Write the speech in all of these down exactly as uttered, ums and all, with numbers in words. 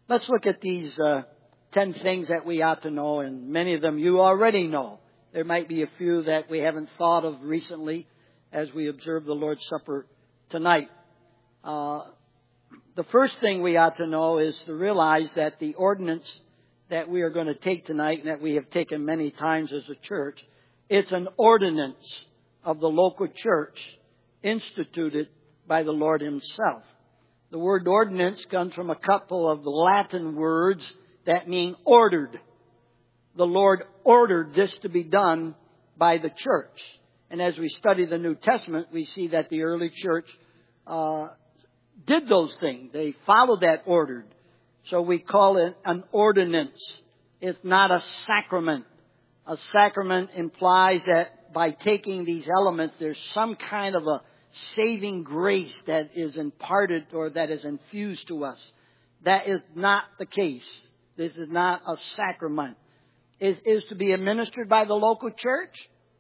Let's look at these uh, ten things that we ought to know, and many of them you already know. There might be a few that we haven't thought of recently as we observe the Lord's Supper tonight. Uh, the first thing we ought to know is to realize that the ordinance that we are going to take tonight, and that we have taken many times as a church, it's an ordinance of the local church instituted by the Lord Himself. The word ordinance comes from a couple of Latin words that mean ordered. The Lord ordered this to be done by the church. And as we study the New Testament, we see that the early church uh, did those things. They followed that order. So we call it an ordinance. It's not a sacrament. A sacrament implies that by taking these elements, there's some kind of a saving grace that is imparted or that is infused to us. That is not the case. This is not a sacrament. It is to be administered by the local church.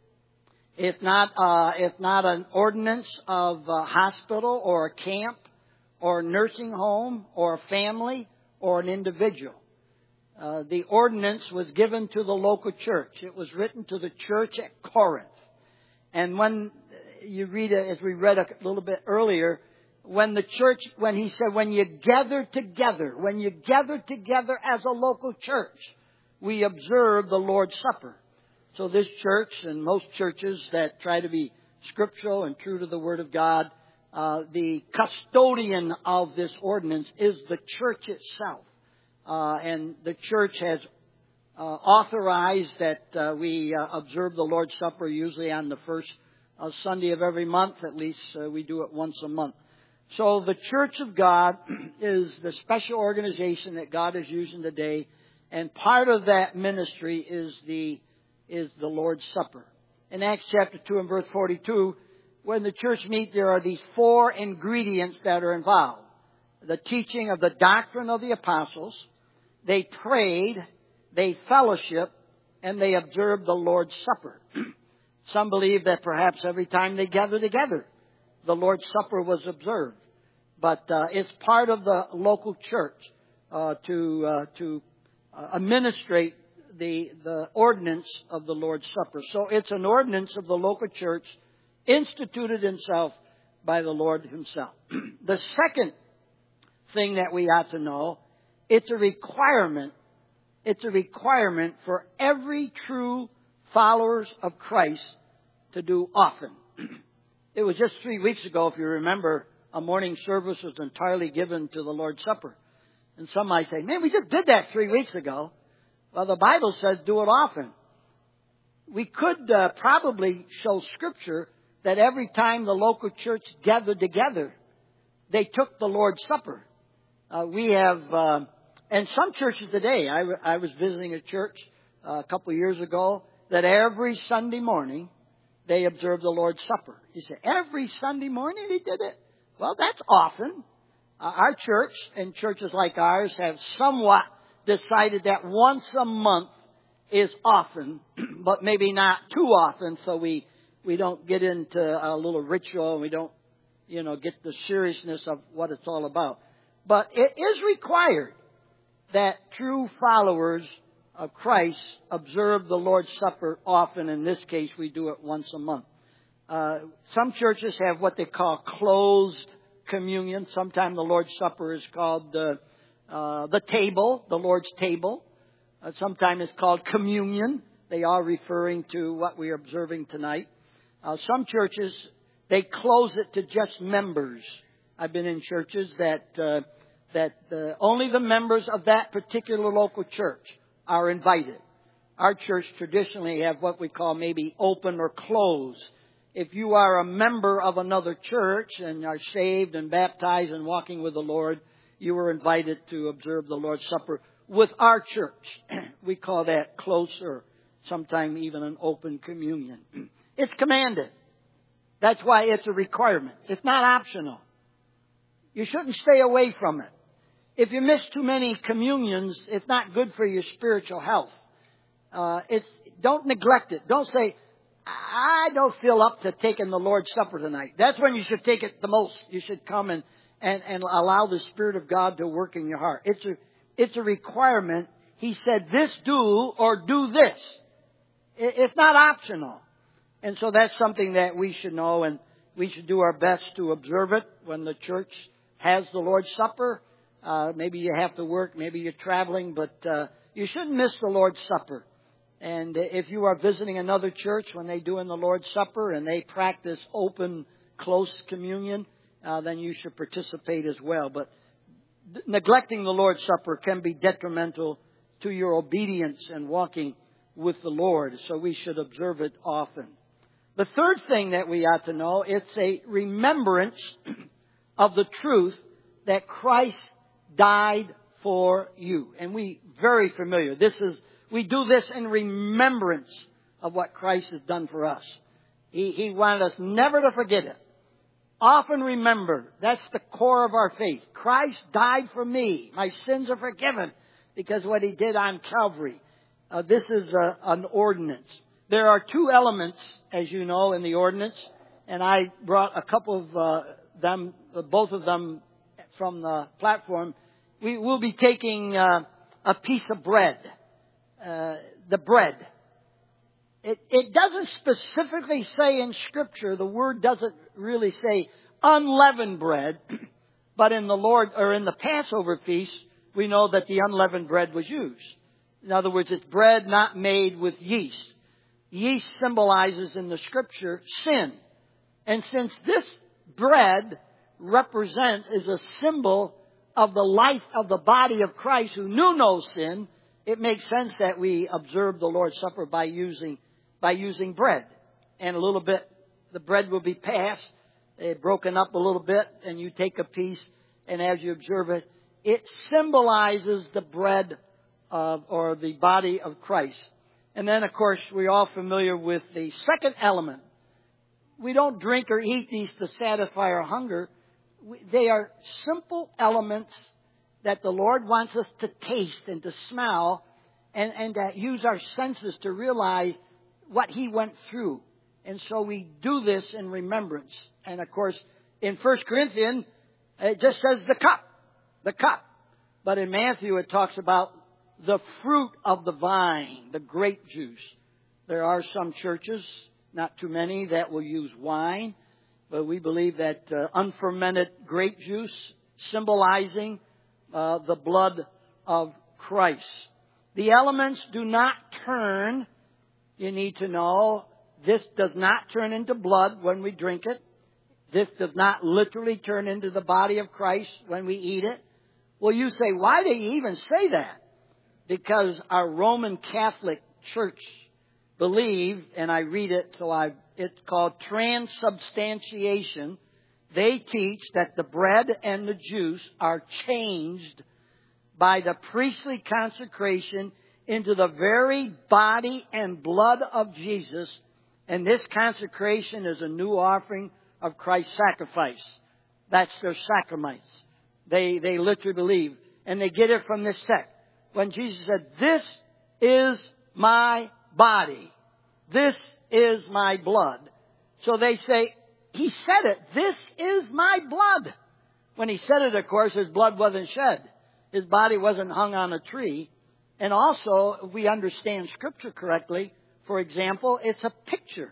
It's not, uh, it's not an ordinance of a hospital or a camp or a nursing home or a family or an individual. Uh, the ordinance was given to the local church. It was written to the church at Corinth. And when you read it, as we read a little bit earlier, when the church, when he said, when you gather together, when you gather together as a local church, we observe the Lord's Supper. So this church and most churches that try to be scriptural and true to the Word of God, uh, the custodian of this ordinance is the church itself. Uh, and the church has uh, authorized that uh, we uh, observe the Lord's Supper usually on the first uh, Sunday of every month. At least uh, we do it once a month. So the Church of God is the special organization that God is using today. And part of that ministry is the is the Lord's Supper. In Acts chapter two and verse forty-two, when the church meet, there are these four ingredients that are involved. The teaching of the doctrine of the apostles. They prayed, they fellowship, and they observed the Lord's Supper. Some believe that perhaps every time they gather together, the Lord's Supper was observed. But uh, it's part of the local church uh, to uh, to uh, administrate the the ordinance of the Lord's Supper. So it's an ordinance of the local church instituted himself by the Lord Himself. The second thing that we ought to know, it's a requirement. It's a requirement for every true followers of Christ to do often. It was just three weeks ago, if you remember, a morning service was entirely given to the Lord's Supper. And some might say, man, we just did that three weeks ago. Well, the Bible says do it often. We could uh, probably show Scripture that every time the local church gathered together, they took the Lord's Supper. Uh, we have, uh, and some churches today, I, w- I was visiting a church uh, a couple of years ago, that every Sunday morning they observe the Lord's Supper. You say, every Sunday morning they did it? Well, that's often. Uh, our church and churches like ours have somewhat decided that once a month is often, but maybe not too often, so we, we don't get into a little ritual and we don't, you know, get the seriousness of what it's all about. But it is required that true followers of Christ observe the Lord's Supper often. In this case, we do it once a month. Uh, some churches have what they call closed communion. Sometimes the Lord's Supper is called uh, uh, the table, the Lord's table. Uh, sometimes it's called communion. They are referring to what we are observing tonight. Uh, some churches, they close it to just members. I've been in churches that uh, that uh, only the members of that particular local church are invited. Our church traditionally have what we call maybe open or closed. If you are a member of another church and are saved and baptized and walking with the Lord, you are invited to observe the Lord's Supper with our church. We call that close or sometimes even an open communion. It's commanded. That's why it's a requirement. It's not optional. You shouldn't stay away from it. If you miss too many communions, it's not good for your spiritual health. Uh, it's, don't neglect it. Don't say, I don't feel up to taking the Lord's Supper tonight. That's when you should take it the most. You should come and, and, and allow the Spirit of God to work in your heart. It's a, It's a requirement. He said, this do or do this. It's not optional. And so that's something that we should know, and we should do our best to observe it when the church has the Lord's Supper. Uh, maybe you have to work, maybe you're traveling, but uh, you shouldn't miss the Lord's Supper. And if you are visiting another church when they do in the Lord's Supper and they practice open, close communion, uh, then you should participate as well. But neglecting the Lord's Supper can be detrimental to your obedience and walking with the Lord. So we should observe it often. The third thing that we ought to know, it's a remembrance of the truth that Christ died for you. And we very familiar. This is, we do this in remembrance of what Christ has done for us. He, he wanted us never to forget it. Often remember. That's the core of our faith. Christ died for me. My sins are forgiven because of what He did on Calvary. Uh, this is a, an ordinance. There are two elements, as you know, in the ordinance. And I brought a couple of uh, them, uh, both of them from the platform. We will be taking uh, a piece of bread. Uh, the bread. It, it doesn't specifically say in Scripture, the word doesn't really say unleavened bread, but in the Lord, or in the Passover feast, we know that the unleavened bread was used. In other words, it's bread not made with yeast. Yeast symbolizes in the Scripture sin. And since this bread represents, is a symbol of the life of the body of Christ who knew no sin, it makes sense that we observe the Lord's Supper by using by using bread. And a little bit, the bread will be passed, uh, broken up a little bit, and you take a piece, and as you observe it, it symbolizes the bread of, or the body of Christ. And then, of course, we're all familiar with the second element. We don't drink or eat these to satisfy our hunger. They are simple elements that the Lord wants us to taste and to smell, and, and to use our senses to realize what He went through. And so we do this in remembrance. And of course, in First Corinthians, it just says the cup. The cup. But in Matthew, it talks about the fruit of the vine, the grape juice. There are some churches, not too many, that will use wine. But we believe that uh, unfermented grape juice, symbolizing uh, the blood of Christ. The elements do not turn. You need to know, this does not turn into blood when we drink it. This does not literally turn into the body of Christ when we eat it. Well, you say, why do you even say that? Because our Roman Catholic Church believe, and I read it, so I it's called transubstantiation. They teach that the bread and the juice are changed by the priestly consecration into the very body and blood of Jesus. And this consecration is a new offering of Christ's sacrifice. That's their sacraments. They, they literally believe. And they get it from this text. When Jesus said, this is my body. This is my blood. So they say, He said it. This is my blood. When He said it, of course, His blood wasn't shed. His body wasn't hung on a tree. And also, if we understand Scripture correctly, for example, it's a picture.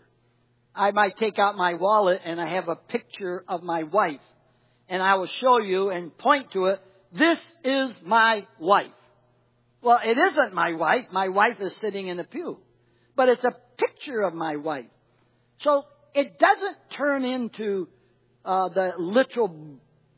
I might take out my wallet and I have a picture of my wife. And I will show you and point to it. This is my wife. Well, it isn't my wife. My wife is sitting in the pew. But it's a picture of my wife. So it doesn't turn into uh, the literal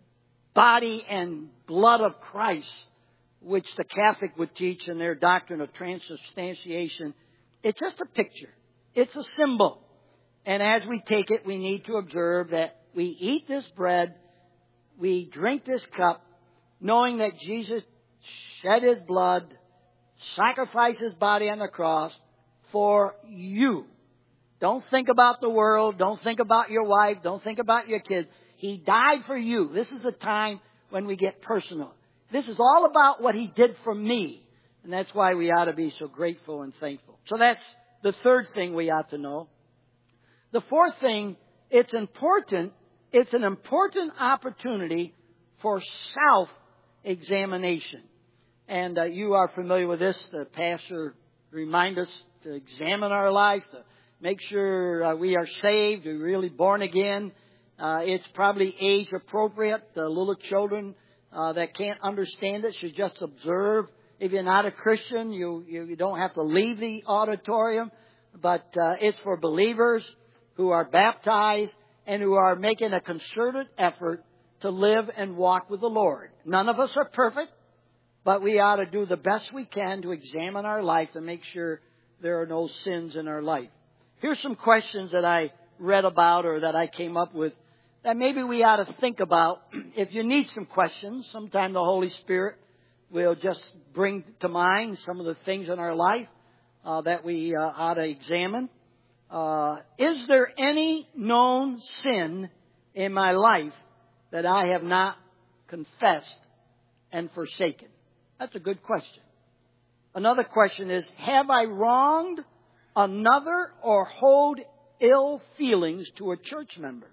body and blood of Christ, which the Catholic would teach in their doctrine of transubstantiation. It's just a picture. It's a symbol. And as we take it, we need to observe that we eat this bread, we drink this cup, knowing that Jesus shed His blood, sacrificed His body on the cross for you. Don't think about the world. Don't think about your wife. Don't think about your kids. He died for you. This is a time when we get personal. This is all about what He did for me. And that's why we ought to be so grateful and thankful. So that's the third thing we ought to know. The fourth thing, it's important. It's an important opportunity for self-examination. And uh, you are familiar with this. The pastor reminds us to examine our life, to make sure uh, we are saved, we're really born again. Uh, it's probably age appropriate. The little children uh, that can't understand it should just observe. If you're not a Christian, you, you, you don't have to leave the auditorium. But uh, it's for believers who are baptized and who are making a concerted effort to live and walk with the Lord. None of us are perfect, but we ought to do the best we can to examine our life to make sure there are no sins in our life. Here's some questions that I read about or that I came up with that maybe we ought to think about. If you need some questions, sometime the Holy Spirit will just bring to mind some of the things in our life uh, that we uh, ought to examine. Uh, is there any known sin in my life that I have not confessed and forsaken? That's a good question. Another question is, have I wronged another or hold ill feelings to a church member?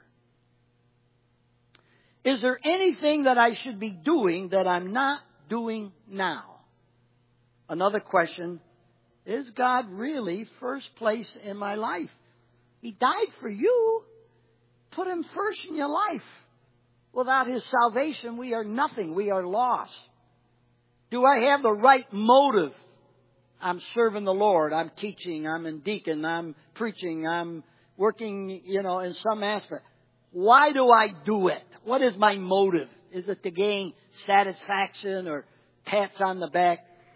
Is there anything that I should be doing that I'm not doing now? Another question, is God really first place in my life? He died for you. Put Him first in your life. Without His salvation, we are nothing. We are lost. Do I have the right motive? I'm serving the Lord. I'm teaching. I'm in deacon. I'm preaching. I'm working, you know, in some aspect. Why do I do it? What is my motive? Is it to gain satisfaction or pats on the back?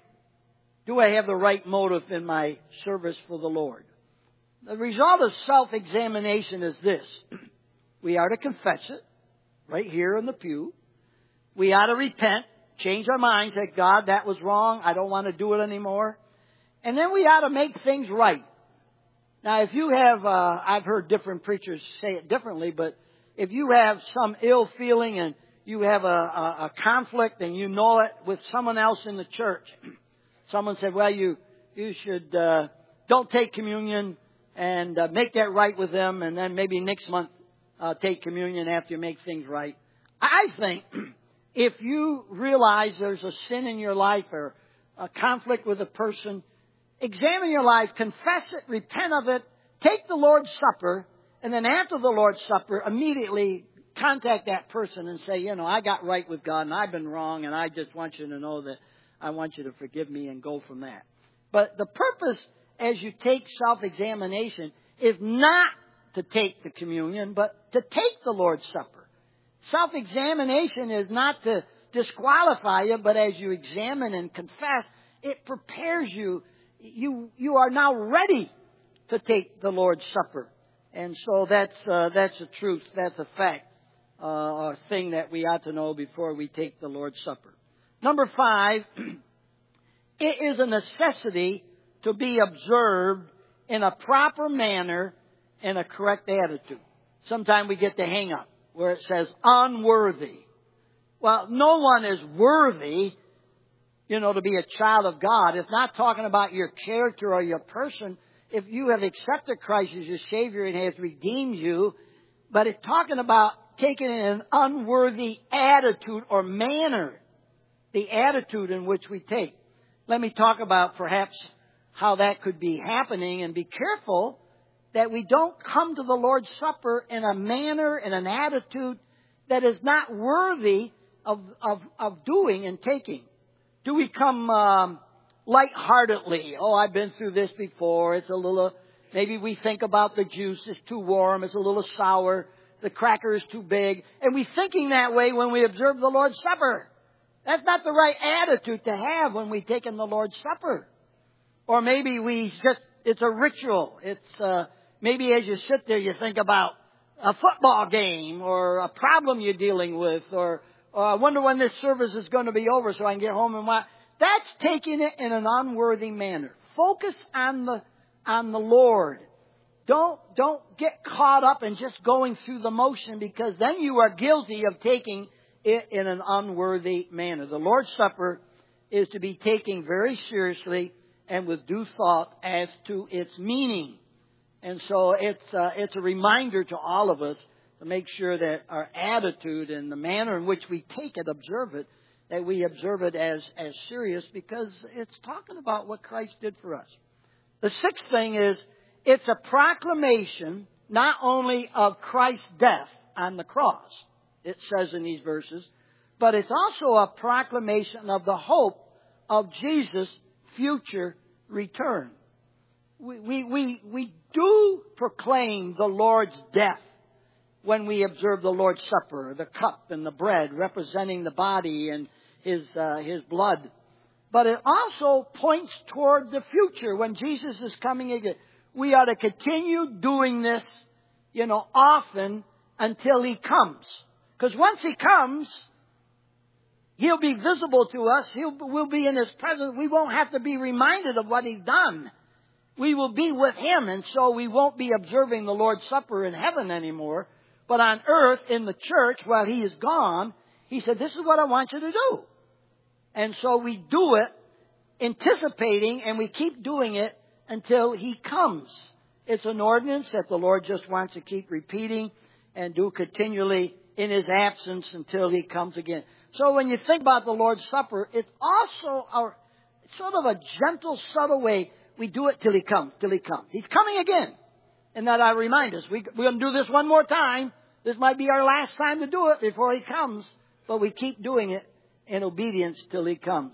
Do I have the right motive in my service for the Lord? The result of self-examination is this. We are to confess it right here in the pew. We ought to repent, change our minds, say, God, that was wrong. I don't want to do it anymore. And then we ought to make things right. Now, if you have, uh, I've heard different preachers say it differently, but if you have some ill feeling and you have a, a, a conflict and you know it with someone else in the church, someone said, well, you, you should, uh, don't take communion and uh, make that right with them, and then maybe next month uh, take communion after you make things right. I think if you realize there's a sin in your life or a conflict with a person, examine your life, confess it, repent of it, take the Lord's Supper, and then after the Lord's Supper, immediately contact that person and say, you know, I got right with God and I've been wrong, and I just want you to know that I want you to forgive me, and go from that. But the purpose as you take self-examination is not to take the communion, but to take the Lord's Supper. Self-examination is not to disqualify you, but as you examine and confess, it prepares you. You, you are now ready to take the Lord's Supper. And so that's, uh, that's a truth. That's a fact. Uh, a thing that we ought to know before we take the Lord's Supper. Number five, it is a necessity to be observed in a proper manner and a correct attitude. Sometimes we get the hang up where it says unworthy. Well, no one is worthy, you know, to be a child of God. It's not talking about your character or your person. If you have accepted Christ as your Savior and has redeemed you, but it's talking about taking an unworthy attitude or manner, the attitude in which we take. Let me talk about perhaps how that could be happening, and be careful that we don't come to the Lord's Supper in a manner and an attitude that is not worthy of, of, of doing and taking. Do we come um, lightheartedly? Oh, I've been through this before. It's a little, maybe we think about the juice is too warm. It's a little sour. The cracker is too big. And we're thinking that way when we observe the Lord's Supper. That's not the right attitude to have when we take in the Lord's Supper. Or maybe we just, it's a ritual. It's, uh, maybe as you sit there, you think about a football game or a problem you're dealing with, or, or I wonder when this service is going to be over so I can get home and watch. That's taking it in an unworthy manner. Focus on the, on the Lord. Don't, don't get caught up in just going through the motion, because then you are guilty of taking it in an unworthy manner. The Lord's Supper is to be taken very seriously and with due thought as to its meaning. And so it's, uh, it's a reminder to all of us to make sure that our attitude and the manner in which we take it, observe it, that we observe it as, as serious, because it's talking about what Christ did for us. The sixth thing is, it's a proclamation not only of Christ's death on the cross, it says in these verses, but it's also a proclamation of the hope of Jesus' future return. We, we, we, we do proclaim the Lord's death when we observe the Lord's Supper, the cup and the bread representing the body and His, uh, His blood. But it also points toward the future when Jesus is coming again. We ought to continue doing this, you know, often until He comes. Because once He comes, He'll be visible to us. He'll, we'll be in His presence. We won't have to be reminded of what He's done. We will be with Him, and so we won't be observing the Lord's Supper in heaven anymore. But on earth, in the church, while He is gone, He said, this is what I want you to do. And so we do it, anticipating, and we keep doing it until He comes. It's an ordinance that the Lord just wants to keep repeating and do continually in His absence until He comes again. So when you think about the Lord's Supper, it's also a, sort of a gentle, subtle way. We do it till He comes, till He comes. He's coming again. And that I remind us, we, we're going to do this one more time. This might be our last time to do it before He comes. But we keep doing it in obedience till He comes.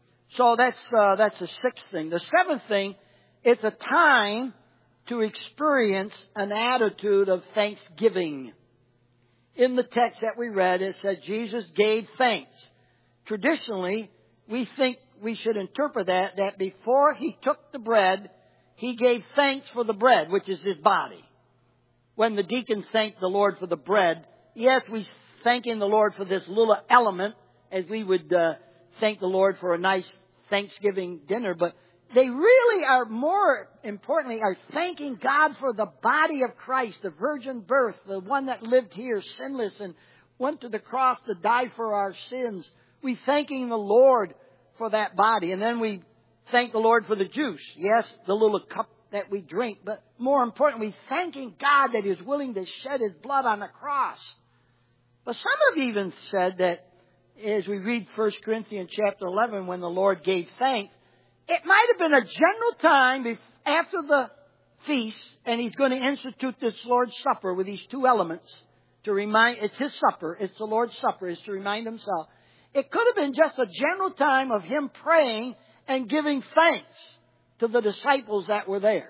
So that's, uh, that's the sixth thing. The seventh thing, it's a time to experience an attitude of thanksgiving. In the text that we read, it said Jesus gave thanks. Traditionally, we think we should interpret that, that before He took the bread, He gave thanks for the bread, which is His body. When the deacons thanked the Lord for the bread, yes, we thanking the Lord for this little element, as we would uh, thank the Lord for a nice Thanksgiving dinner, but they really are, more importantly, are thanking God for the body of Christ, the virgin birth, the one that lived here sinless and went to the cross to die for our sins. We thanking the Lord for that body. And then we thank the Lord for the juice. Yes, the little cup that we drink, but more importantly, thanking God that He was willing to shed His blood on the cross. But some have even said that, as we read First Corinthians chapter eleven, when the Lord gave thanks, it might have been a general time after the feast, and He's going to institute this Lord's Supper with these two elements to remind, it's His supper, it's the Lord's Supper, is to remind Himself. It could have been just a general time of Him praying and giving thanks to the disciples that were there.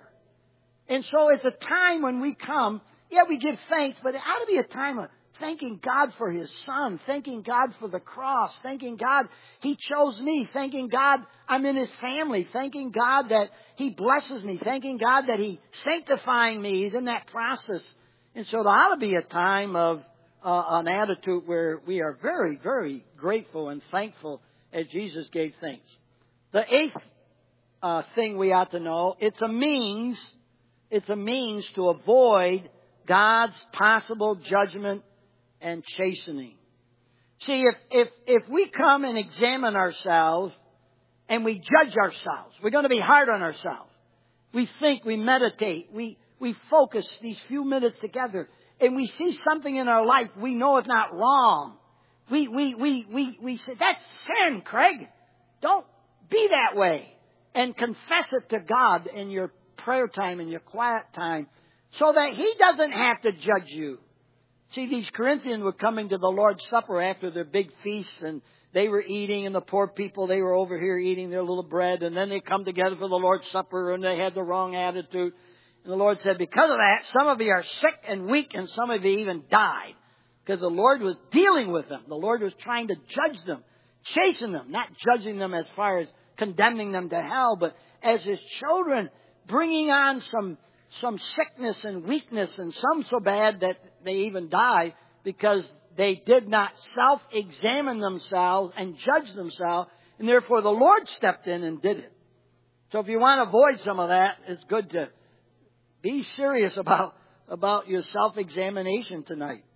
And so it's a time when we come, yeah, we give thanks, but it ought to be a time of thanking God for His Son, thanking God for the cross, thanking God He chose me, thanking God I'm in His family, thanking God that He blesses me, thanking God that He's sanctifying me. He's in that process. And so there ought to be a time of uh, an attitude where we are very, very grateful and thankful as Jesus gave thanks. The eighth uh, thing we ought to know, it's a means, it's a means to avoid God's possible judgment and chastening. See, if, if, if we come and examine ourselves and we judge ourselves, we're going to be hard on ourselves. We think, we meditate, we, we focus these few minutes together, and we see something in our life we know is not wrong. We, we, we, we, we say, that's sin, Craig. Don't be that way. And confess it to God in your prayer time, in your quiet time, so that He doesn't have to judge you. See, these Corinthians were coming to the Lord's Supper after their big feasts, and they were eating, and the poor people, they were over here eating their little bread, and then they come together for the Lord's Supper, and they had the wrong attitude. And the Lord said, because of that, some of you are sick and weak, and some of you even died. Because the Lord was dealing with them. The Lord was trying to judge them, chasten them, not judging them as far as condemning them to hell, but as His children, bringing on some some sickness and weakness, and some so bad that they even died because they did not self-examine themselves and judge themselves, and therefore the Lord stepped in and did it. So if you want to avoid some of that, it's good to be serious about, about your self-examination tonight.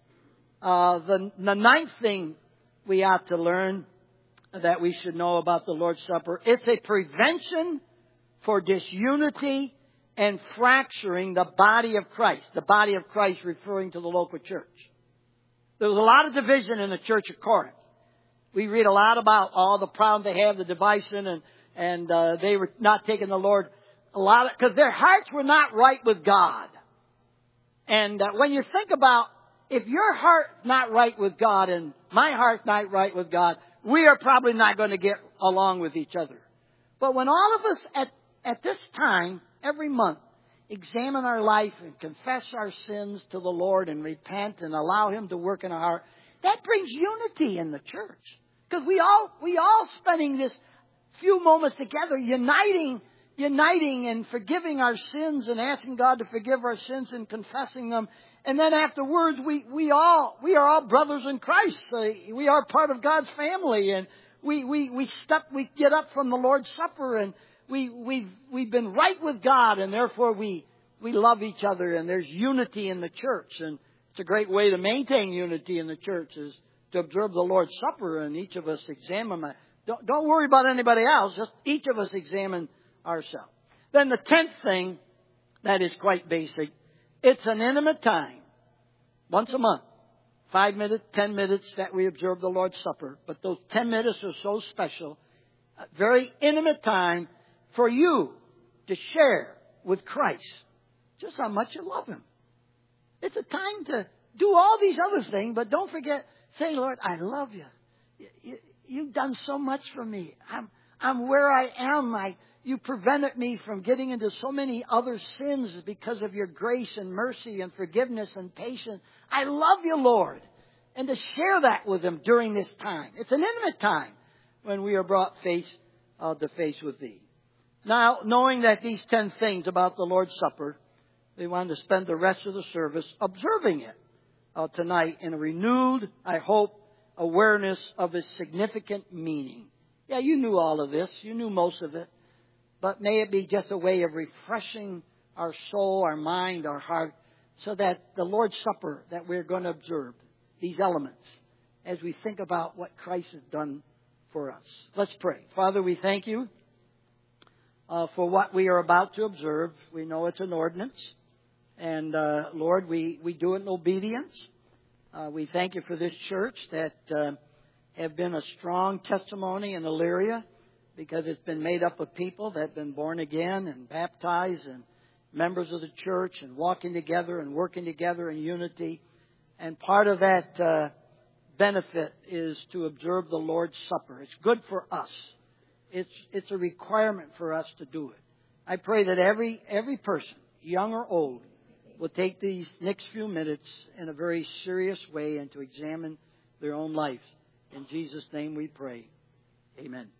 Uh, the, the ninth thing we ought to learn that we should know about the Lord's Supper, it's a prevention for disunity and fracturing the body of Christ. The body of Christ referring to the local church. There was a lot of division in the church of Corinth. We read a lot about all the problem they have, the division, and and uh, they were not taking the Lord a lot because their hearts were not right with God. And uh, when you think about if your heart's not right with God and my heart's not right with God, we are probably not going to get along with each other. But when all of us at at this time every month examine our life and confess our sins to the Lord and repent and allow Him to work in our heart, that brings unity in the church. Because we all, we all spending this few moments together, uniting, uniting and forgiving our sins and asking God to forgive our sins and confessing them. And then afterwards, we, we all, we are all brothers in Christ. Uh, we are part of God's family, and we, we, we step, we get up from the Lord's Supper, and we, we've, we've been right with God, and therefore we, we love each other, and there's unity in the church. And it's a great way to maintain unity in the church is to observe the Lord's Supper, and each of us examine that. Don't, don't worry about anybody else. Just each of us examine ourselves. Then the tenth thing, that is quite basic. It's an intimate time. Once a month. Five minutes, ten minutes that we observe the Lord's Supper. But those ten minutes are so special. A very intimate time for you to share with Christ just how much you love Him. It's a time to do all these other things, but don't forget, say, Lord, I love you. you, you you've done so much for me. I'm, I'm where I am. I, you prevented me from getting into so many other sins because of your grace and mercy and forgiveness and patience. I love you, Lord. And to share that with Him during this time. It's an intimate time when we are brought face uh, to face with Thee. Now, knowing that these ten things about the Lord's Supper, we want to spend the rest of the service observing it uh, tonight in a renewed, I hope, awareness of its significant meaning. Yeah, you knew all of this. You knew most of it. But may it be just a way of refreshing our soul, our mind, our heart, so that the Lord's Supper that we're going to observe, these elements, as we think about what Christ has done for us. Let's pray. Father, we thank You uh, for what we are about to observe. We know it's an ordinance. And, uh, Lord, we, we do it in obedience. Uh, we thank You for this church that uh, have been a strong testimony in Elyria, because it's been made up of people that have been born again and baptized and members of the church and walking together and working together in unity. And part of that uh, benefit is to observe the Lord's Supper. It's good for us. It's it's a requirement for us to do it. I pray that every every person, young or old, will take these next few minutes in a very serious way and to examine their own life. In Jesus' name we pray. Amen.